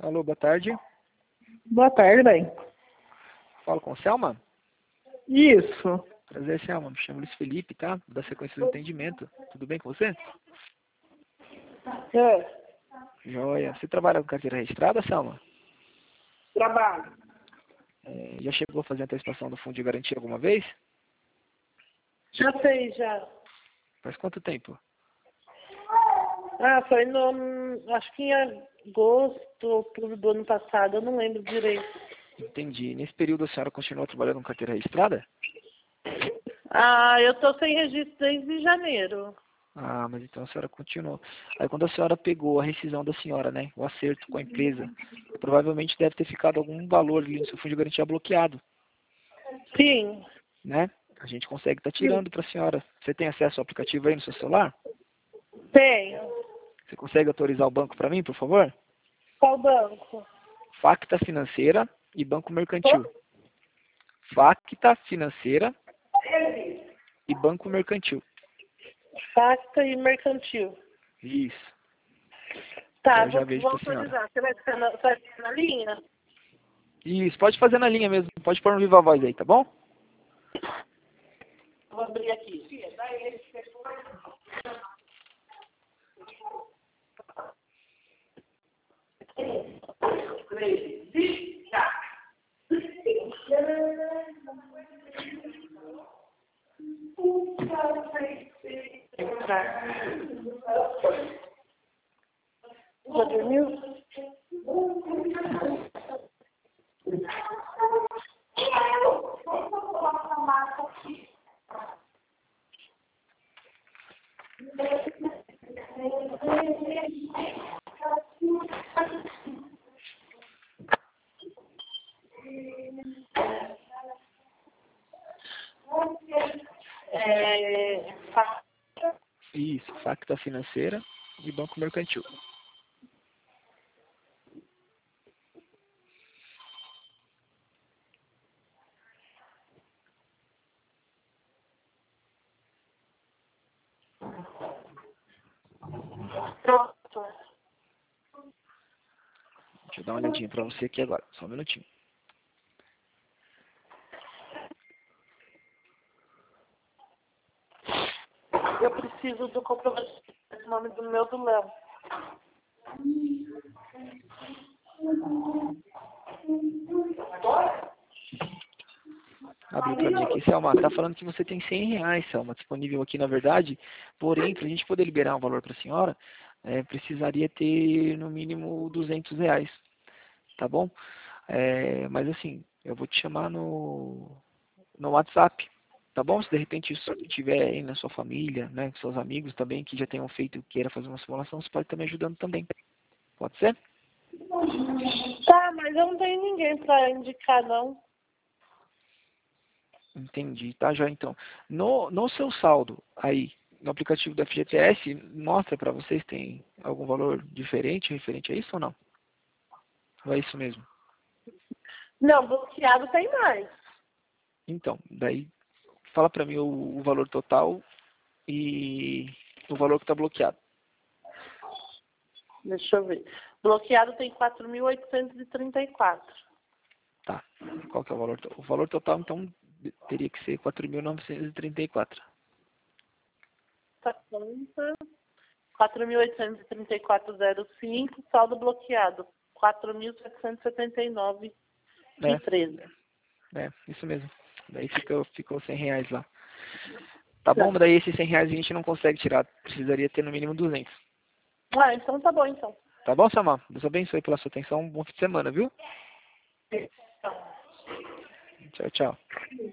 Alô, boa tarde. Boa tarde, bem. Falo com Selma? Isso. Prazer, Selma. Me chamo Luiz Felipe, tá? Vou dar sequência do atendimento. Tudo bem com você? É, Joia. Você trabalha com carteira registrada, Selma? trabalho. Já chegou a fazer a antecipação do fundo de garantia alguma vez? Já fez, já. Faz quanto tempo? Ah, foi acho que em agosto, outubro do ano passado, eu não lembro direito. Entendi. Nesse período a senhora continuou trabalhando com carteira registrada? Ah, eu tô sem registro desde janeiro. Ah, mas então a senhora continuou. Aí quando a senhora pegou a rescisão da senhora, né? O acerto com a empresa, provavelmente deve ter ficado algum valor ali no seu fundo de garantia bloqueado, Sim, né? A gente consegue estar sim. tirando para a senhora. Você tem acesso ao aplicativo aí no seu celular? Tenho. Você consegue autorizar o banco para mim, por favor? Qual banco? Facta Financeira e Banco Mercantil. Qual? Facta Financeira e Banco Mercantil. Facta e mercantil. Isso. Tá, Eu já vejo vou para a senhora. autorizar. Você vai ficar na linha? Isso, pode fazer na linha mesmo. Pode pôr no Viva Voz aí, tá bom? Vou abrir aqui. Já dormiu? Facta. Isso, Facta Financeira e Banco Mercantil. Pronto. Deixa eu dar uma olhadinha para você aqui agora. Só um minutinho. Eu preciso do comprovativo do nome do meu do Léo. Abriu para mim aqui, Selma. Tá falando que você tem R$ 100, Selma, disponível aqui na verdade. Porém, para a gente poder liberar um valor para a senhora, precisaria ter no mínimo R$ 200, tá bom? Mas assim, eu vou te chamar no WhatsApp, tá bom? Se de repente isso tiver aí na sua família, né, com seus amigos também que já tenham feito, queira fazer uma simulação, você pode estar me ajudando também. Pode ser? Tá, mas eu não tenho ninguém pra indicar, não. Entendi, tá já então. No seu saldo aí, no aplicativo do FGTS, mostra para vocês se tem algum valor diferente referente a isso ou não? Ou é isso mesmo? Não, bloqueado tem mais. Então, daí fala para mim o valor total e o valor que está bloqueado. Deixa eu ver. Bloqueado tem 4.834. Tá. Qual que é o valor? O valor total, então, teria que ser 4.934. Tá conta. 4.834,05. Saldo bloqueado. 4.779,13. Isso mesmo. Daí ficou R$ 100 lá. Tá bom? Tá. Mas daí esses R$ 100 a gente não consegue tirar. Precisaria ter no mínimo 200. Ah, então tá bom, então. Tá bom, Samar? Deus abençoe pela sua atenção. Um bom fim de semana, viu? Então. Tchau, tchau.